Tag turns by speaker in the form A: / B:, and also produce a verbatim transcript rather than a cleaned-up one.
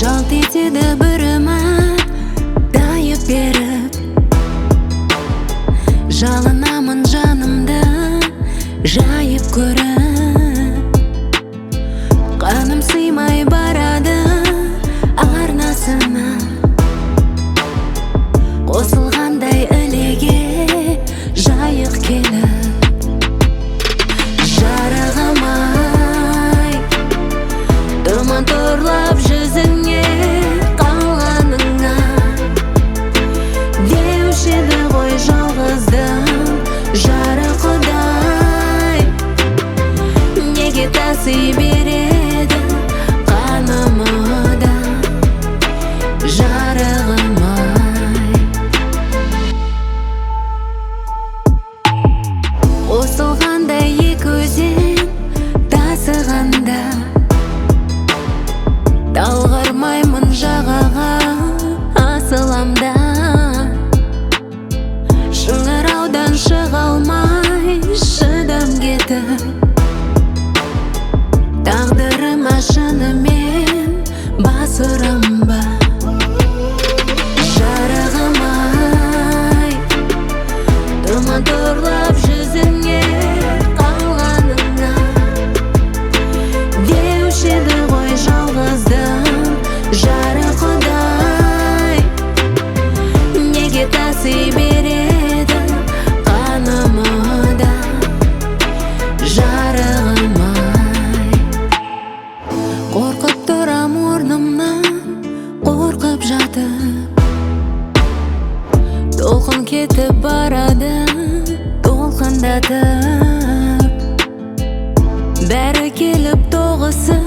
A: Жалт етеді бір үміт тайып беріп, жалынамын жанымды жайып көріп. Қаным сыймай барады арнасына, қосылғандай ілеге жайық келіп. Жарығым ай, тұман торлап жүзіңе қалғаныңа, деуші еді ғой жалғыздың жары құдай. Неге таси береді қанымы да жарығым ай. Қосылғандай екі өзен тасығанда, талғармаймын жағаға асыламда. Шыңыраудан шыға алмай шыдам кетіп, тағдырыма шынымен бас ұрам ба? Жарығым ай, тұман торлап жүзіңе қалғаныңа, деуші еді ғой жалғыздың жары құдай. Неге таси береді қанымы да жарығым ай. Қорқып тұрам орнымнан, қорқып жатып, толқын кетіп барады толқындатып. Бәрі келіп тоғысып